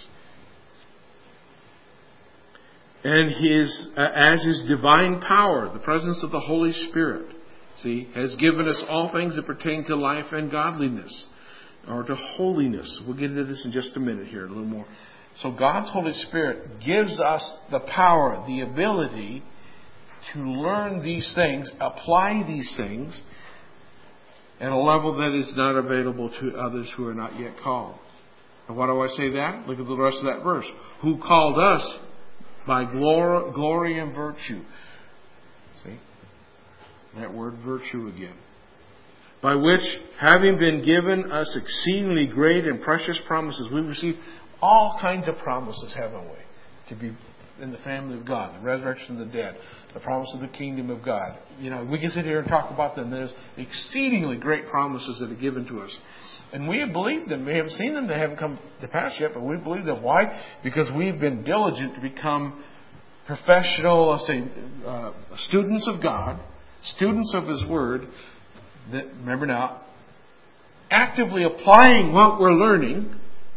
[SPEAKER 1] And as His divine power, the presence of the Holy Spirit, has given us all things that pertain to life and godliness, or to holiness. We'll get into this in just a minute here, a little more. So God's Holy Spirit gives us the power, the ability to learn these things, apply these things, at a level that is not available to others who are not yet called. And why do I say that? Look at the rest of that verse. Who called us by glory and virtue. See? That word virtue again. By which, having been given us exceedingly great and precious promises, we've received all kinds of promises, haven't we? To be in the family of God, the resurrection of the dead, the promise of the kingdom of God. You know, we can sit here and talk about them. There's exceedingly great promises that are given to us. And we have believed them. We haven't seen them. They haven't come to pass yet, but we believe them. Why? Because we've been diligent to become professional, students of God, students of His Word, that, remember now, actively applying what we're learning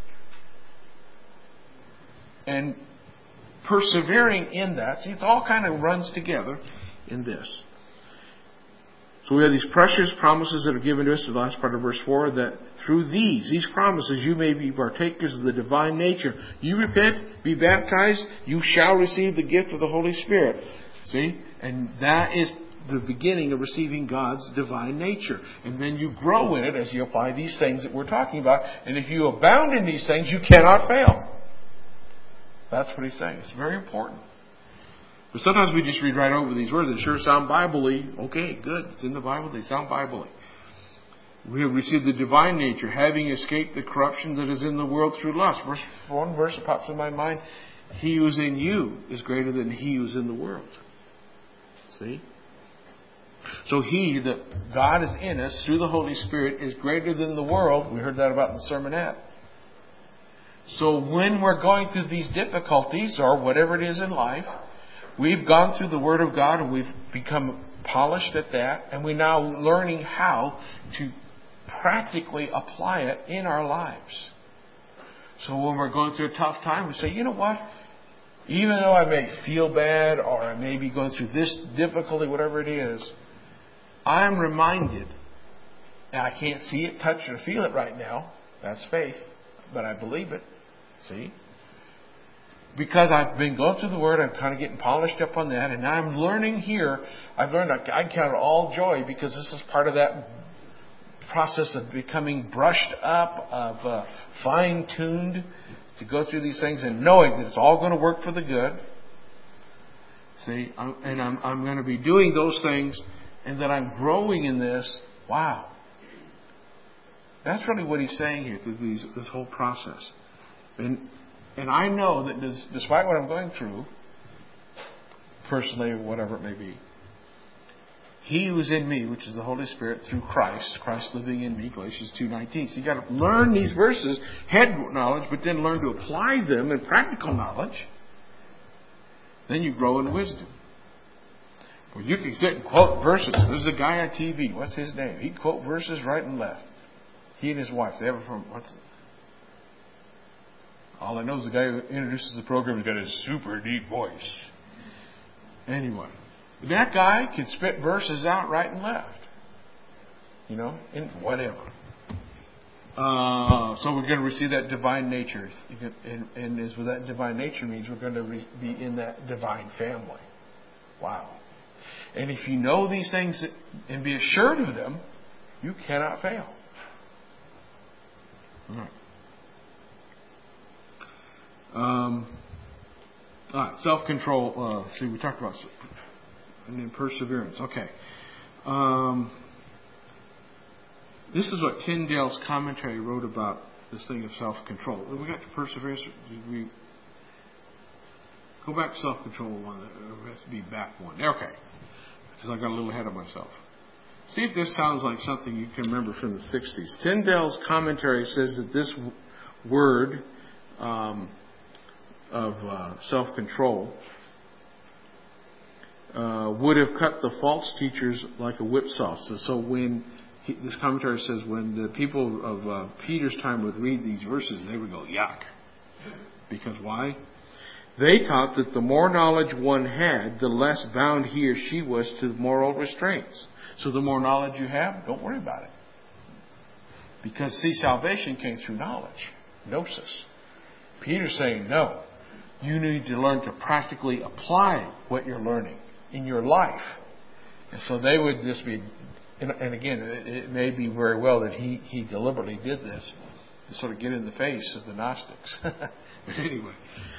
[SPEAKER 1] and persevering in that. See, it all kind of runs together in this. So we have these precious promises that are given to us in the last part of verse 4, that through these promises, you may be partakers of the divine nature. You repent, be baptized, you shall receive the gift of the Holy Spirit. See? And that is the beginning of receiving God's divine nature. And then you grow in it as you apply these things that we're talking about. And if you abound in these things, you cannot fail. That's what he's saying. It's very important. But sometimes we just read right over these words. They sure sound Bible-y. Okay, good. It's in the Bible. They sound Bible-y. We have received the divine nature, having escaped the corruption that is in the world through lust. One verse that pops in my mind. He who is in you is greater than he who is in the world. See? So He, that God is in us through the Holy Spirit, is greater than the world. We heard that about in the sermonette. So when we're going through these difficulties, or whatever it is in life, we've gone through the Word of God and we've become polished at that, and we're now learning how to practically apply it in our lives. So when we're going through a tough time, we say, you know what? Even though I may feel bad, or I may be going through this difficulty, whatever it is, I'm reminded, and I can't see it, touch it, or feel it right now. That's faith. But I believe it. See? Because I've been going through the Word, I'm kind of getting polished up on that, and now I'm learning here. I've learned I count it all joy, because this is part of that process of becoming brushed up, of fine-tuned, to go through these things and knowing that it's all going to work for the good. See, I'm going to be doing those things, and that I'm growing in this. Wow. That's really what he's saying here through this whole process. And I know that despite what I'm going through, personally or whatever it may be, He who is in me, which is the Holy Spirit, through Christ living in me, Galatians 2:19. So you got to learn these verses, head knowledge, but then learn to apply them in practical knowledge. Then you grow in wisdom. Well, you can sit and quote verses. There's a guy on TV. What's his name? He quote verses right and left. He and his wife. They have it from all I know is the guy who introduces the program has got a super deep voice. Anyway, that guy can spit verses out right and left. And whatever. So we're going to receive that divine nature. And as with that divine nature means we're going to be in that divine family. Wow. And if you know these things and be assured of them, you cannot fail. All right. Self-control. We talked about and then perseverance. Okay. This is what Tyndale's commentary wrote about this thing of self-control. We got to perseverance. We go back to self-control one. It has to be back one. Okay. Because I got a little ahead of myself. See if this sounds like something you can remember from the 60s. Tyndale's commentary says that this word of self-control would have cut the false teachers like a whipsaw. So when this commentary says when the people of Peter's time would read these verses, they would go, yuck. Because why? They taught that the more knowledge one had, the less bound he or she was to moral restraints. So the more knowledge you have, don't worry about it. Because, see, salvation came through knowledge, gnosis. Peter's saying, no, you need to learn to practically apply what you're learning in your life. And so they would just be, and again, it may be very well that he deliberately did this to sort of get in the face of the Gnostics. But anyway.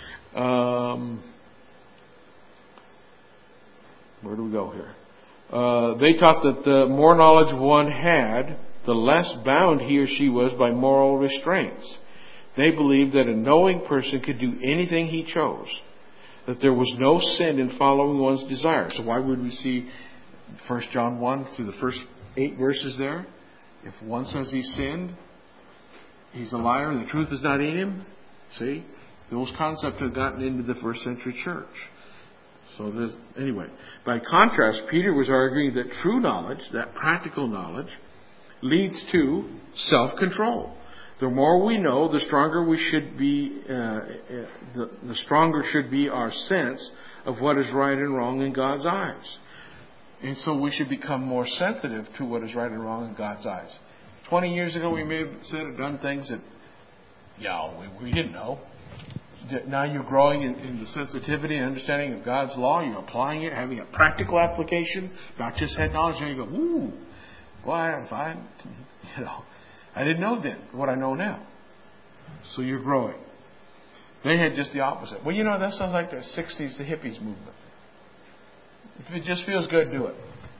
[SPEAKER 1] Where do we go here? They taught that the more knowledge one had, the less bound he or she was by moral restraints. They believed that a knowing person could do anything he chose, that there was no sin in following one's desires. So why would we see 1 John 1 through the first 8 verses there? If one says he sinned, he's a liar and the truth is not in him. See? Those concepts have gotten into the first century church. So anyway, by contrast, Peter was arguing that true knowledge, that practical knowledge, leads to self-control. The more we know, the stronger we should be. The stronger should be our sense of what is right and wrong in God's eyes. And so we should become more sensitive to what is right and wrong in God's eyes. 20 years ago, we may have said or done things that, we didn't know. Now you're growing in the sensitivity and understanding of God's law. You're applying it, having a practical application, not just head knowledge. And you go, ooh, boy, I didn't know then what I know now. So you're growing. They had just the opposite. Well, that sounds like the 60s, the hippies movement. If it just feels good, do it.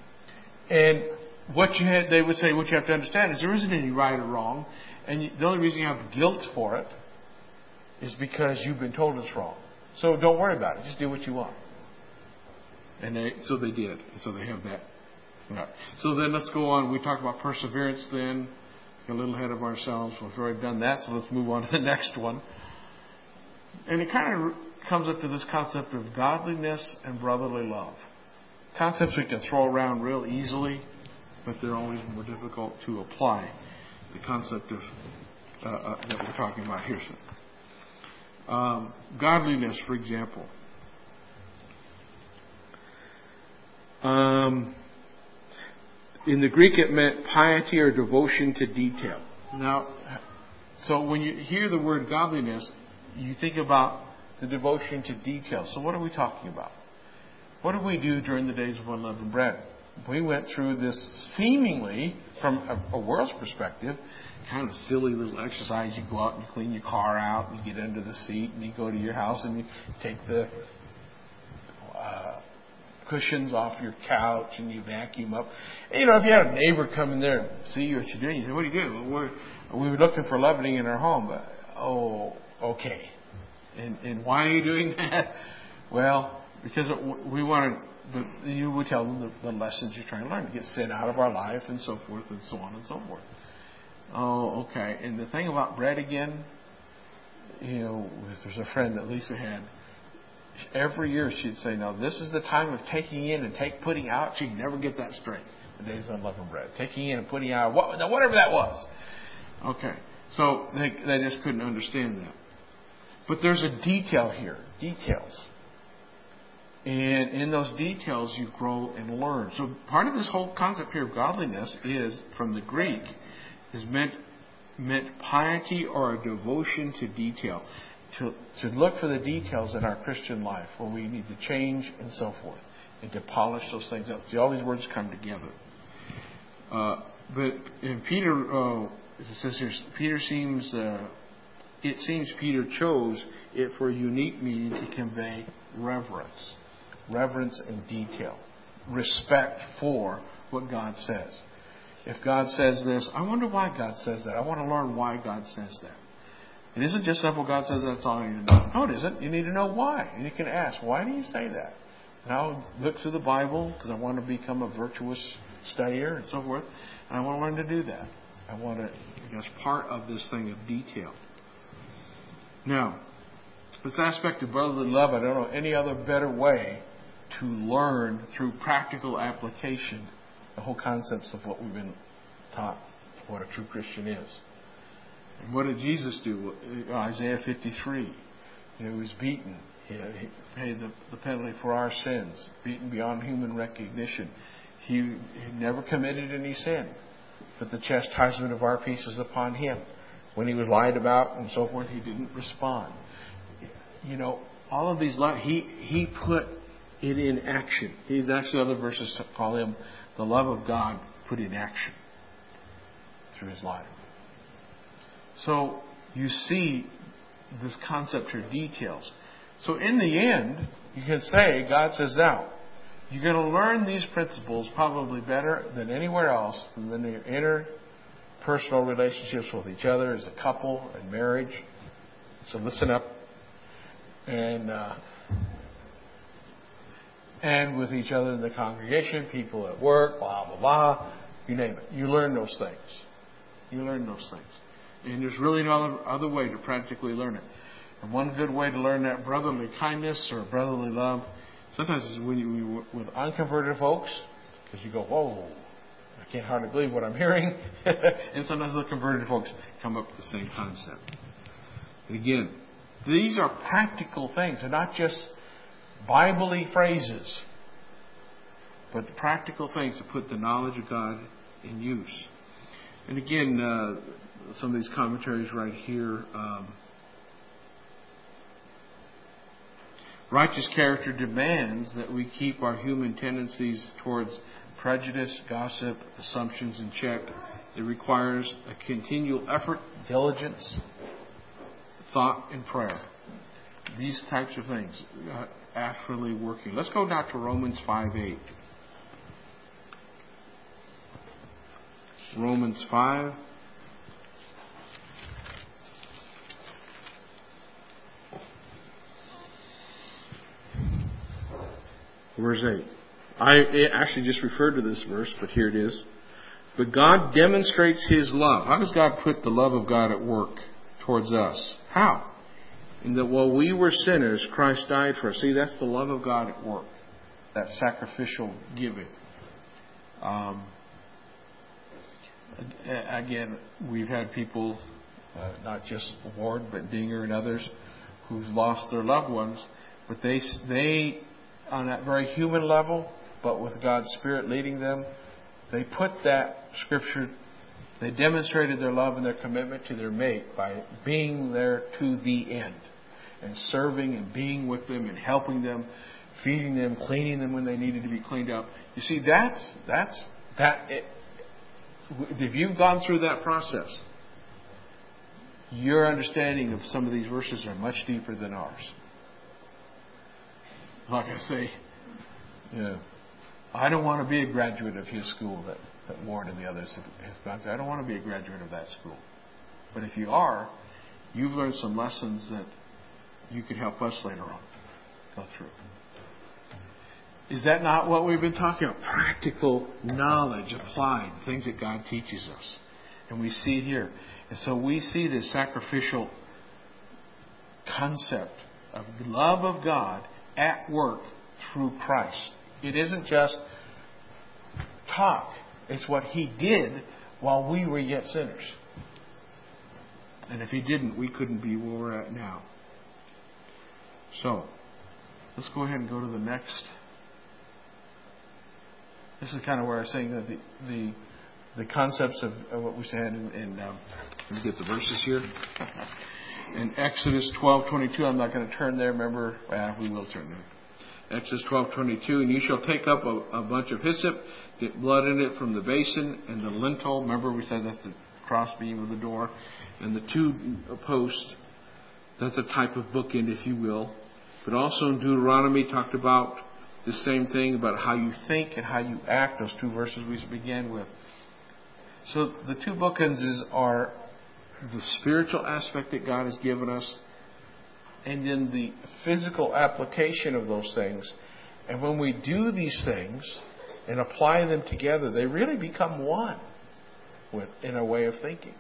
[SPEAKER 1] And they would say, what you have to understand is there isn't any right or wrong. And the only reason you have guilt for it is because you've been told it's wrong. So don't worry about it. Just do what you want. And so they did. So they have that. Right. So then let's go on. We talked about perseverance then. A little ahead of ourselves. We've already done that. So let's move on to the next one. And it kind of comes up to this concept of godliness and brotherly love. Concepts we can throw around real easily, but they're always more difficult to apply. The concept of that we're talking about here. Godliness, for example. In the Greek, it meant piety or devotion to detail. Now, so when you hear the word godliness, you think about the devotion to detail. So what are we talking about? What did we do during the days of unleavened bread? We went through this seemingly, from a world's perspective, kind of silly little exercise. You go out and you clean your car out, and you get under the seat, and you go to your house and you take the cushions off your couch and you vacuum up. And, if you had a neighbor come in there and see what you're doing, you say, what are you doing? Well, we were looking for leavening in our home. But, okay. And why are you doing that? Well, because we wanted, you would tell them the lessons you're trying to learn to get sin out of our life and so forth and so on and so forth. Oh, okay. And the thing about bread again, there's a friend that Lisa had. Every year she'd say, "Now this is the time of taking in and putting out." She'd never get that straight. The days of unleavened bread, taking in and putting out, whatever that was. Okay, so they just couldn't understand that. But there's a detail here, details, and in those details you grow and learn. So part of this whole concept here of godliness is, from the Greek, is meant piety or a devotion to detail. To look for the details in our Christian life where we need to change and so forth, and to polish those things up. See, all these words come together. But in Peter, it says here, it seems Peter chose it for a unique meaning to convey reverence and detail, respect for what God says. If God says this, I wonder why God says that. I want to learn why God says that. It isn't just simple, God says that's all I need to know. No, it isn't. You need to know why. And you can ask, why do you say that? And I'll look through the Bible because I want to become a virtuous studier and so forth. And I want to learn to do that. I want to, it's part of this thing of detail. Now, this aspect of brotherly love, I don't know any other better way to learn through practical application the whole concepts of what we've been taught, what a true Christian is. And what did Jesus do? Isaiah 53. He was beaten. He paid the penalty for our sins. Beaten beyond human recognition. He never committed any sin. But the chastisement of our peace was upon Him. When He was lied about and so forth, He didn't respond. All of these, He put it in action. There's actually other verses to call Him the love of God put in action through His life. So you see this concept or details. So in the end, you can say, God says, now, you're going to learn these principles probably better than anywhere else than in your interpersonal relationships with each other as a couple and marriage. So listen up. And with each other in the congregation, people at work, blah, blah, blah. You name it. You learn those things. And there's really no other way to practically learn it. And one good way to learn that brotherly kindness or brotherly love, sometimes is when you with unconverted folks, because you go, whoa, I can't hardly believe what I'm hearing. And sometimes the converted folks come up with the same concept. And again, these are practical things. They're not just Bible-y phrases, but the practical things to put the knowledge of God in use. And again, some of these commentaries right here. Righteous character demands that we keep our human tendencies towards prejudice, gossip, assumptions in check. It requires a continual effort, diligence, thought, and prayer. These types of things actually working. Let's go now to Romans 5:8. Romans 5. Verse 8. I actually just referred to this verse, but here it is. But God demonstrates His love. How does God put the love of God at work towards us? How? In that while we were sinners, Christ died for us. See, that's the love of God at work. That sacrificial giving. Again, we've had people, not just Ward, but Dinger and others, who've lost their loved ones. But they on that very human level, but with God's Spirit leading them, they put that Scripture, they demonstrated their love and their commitment to their mate by being there to the end and serving and being with them and helping them, feeding them, cleaning them when they needed to be cleaned up. You see, that's if you've gone through that process, your understanding of some of these verses are much deeper than ours. Like I say, Yeah. I don't want to be a graduate of his school that Ward and the others have gone through. I don't want to be a graduate of that school. But if you are, you've learned some lessons that you could help us later on go through. Is that not what we've been talking about? Practical knowledge applied, things that God teaches us. And we see it here. And so we see this sacrificial concept of the love of God at work through Christ. It isn't just talk. It's what He did while we were yet sinners. And if He didn't, we couldn't be where we're at now. So, let's go ahead and go to the next. This is kind of where I was saying that the concepts of what we said in let me get the verses here. In Exodus 12:22, I'm not going to turn there. Remember, we will turn there. Exodus 12:22, and you shall take up a bunch of hyssop, get blood in it from the basin and the lintel. Remember, we said that's the crossbeam of the door, and the two posts. That's a type of bookend, if you will. But also in Deuteronomy talked about the same thing about how you think and how you act. Those two verses we began with. So the two bookends are the spiritual aspect that God has given us, and then the physical application of those things. And when we do these things and apply them together, they really become one in a way of thinking.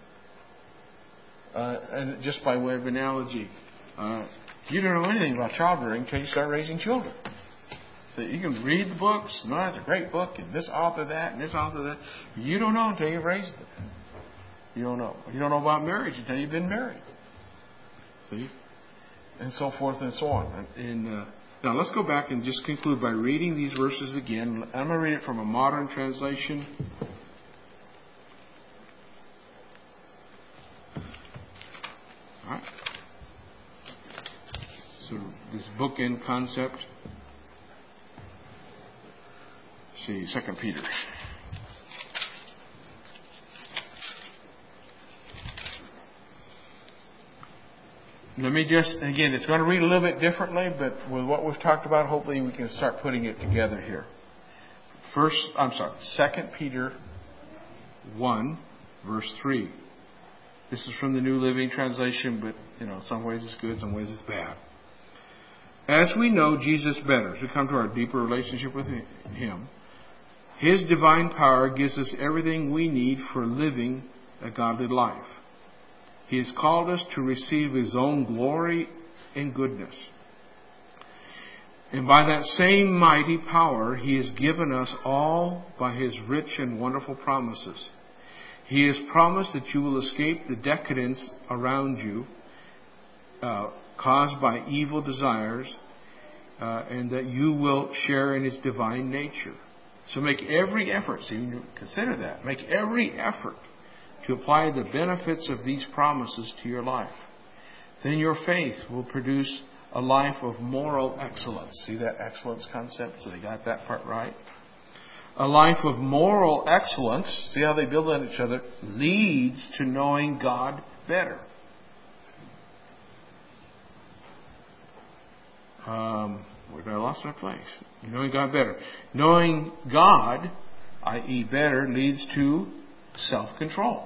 [SPEAKER 1] And just by way of analogy, you don't know anything about child rearing until you start raising children. So you can read the books, no, it's a great book, and this author that, and this author that. You don't know until you've raised them. You don't know. You don't know about marriage until you've been married. See? And so forth and so on. Now let's go back and just conclude by reading these verses again. I'm going to read it from a modern translation. All right. So this bookend concept. See, 2 Peter. Let me just, again, it's going to read a little bit differently, but with what we've talked about, hopefully we can start putting it together here. 2 Peter 1, verse 3. This is from the New Living Translation, but, in some ways it's good, some ways it's bad. As we know Jesus better, to come to our deeper relationship with Him, His divine power gives us everything we need for living a godly life. He has called us to receive His own glory and goodness. And by that same mighty power, He has given us all by His rich and wonderful promises. He has promised that you will escape the decadence around you caused by evil desires, and that you will share in His divine nature. So make every effort, consider that, make every effort to apply the benefits of these promises to your life. Then your faith will produce a life of moral excellence. See that excellence concept? So they got that part right. A life of moral excellence, see how they build on each other, leads to knowing God better. Where did I lost my place? Knowing God better. Knowing God, i.e. better, leads to self-control.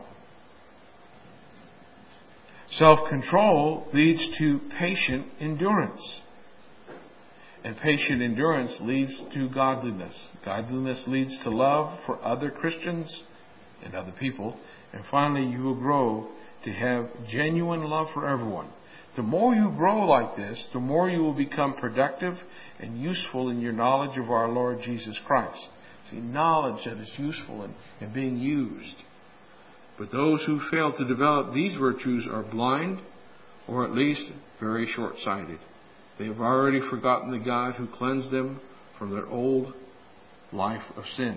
[SPEAKER 1] Self-control leads to patient endurance. And patient endurance leads to godliness. Godliness leads to love for other Christians and other people. And finally, you will grow to have genuine love for everyone. The more you grow like this, the more you will become productive and useful in your knowledge of our Lord Jesus Christ. See, knowledge that is useful and being used. But those who fail to develop these virtues are blind, or at least very short-sighted. They have already forgotten the God who cleansed them from their old life of sin.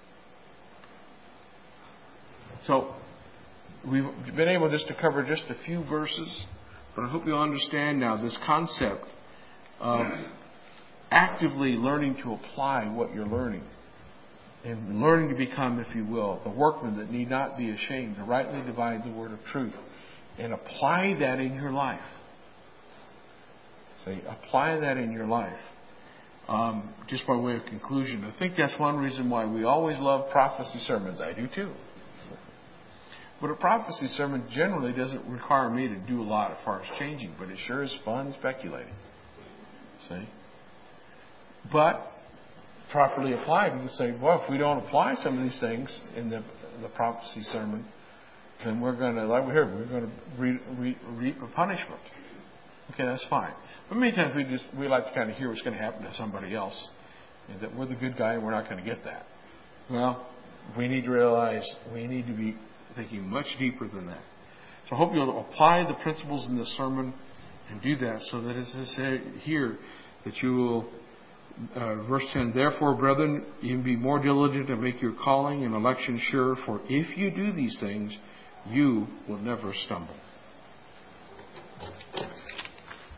[SPEAKER 1] So, we've been able just to cover just a few verses, but I hope you'll understand now this concept of actively learning to apply what you're learning. And learning to become, if you will, the workman that need not be ashamed, to rightly divide the word of truth. And apply that in your life. Say, apply that in your life. just by way of conclusion, I think that's one reason why we always love prophecy sermons. I do too. But a prophecy sermon generally doesn't require me to do a lot as far as changing, but it sure is fun speculating. See? But properly applied, we can say, well, if we don't apply some of these things in the prophecy sermon, then we're going to, like we heard, we're going to reap a punishment. Okay, that's fine. But many times we like to kind of hear what's going to happen to somebody else, and that we're the good guy and we're not going to get that. Well, we need to realize we need to be thinking much deeper than that. So I hope you'll apply the principles in this sermon and do that, so that as it says here, that you will, verse 10, therefore, brethren, you be more diligent to make your calling and election sure, for if you do these things, you will never stumble.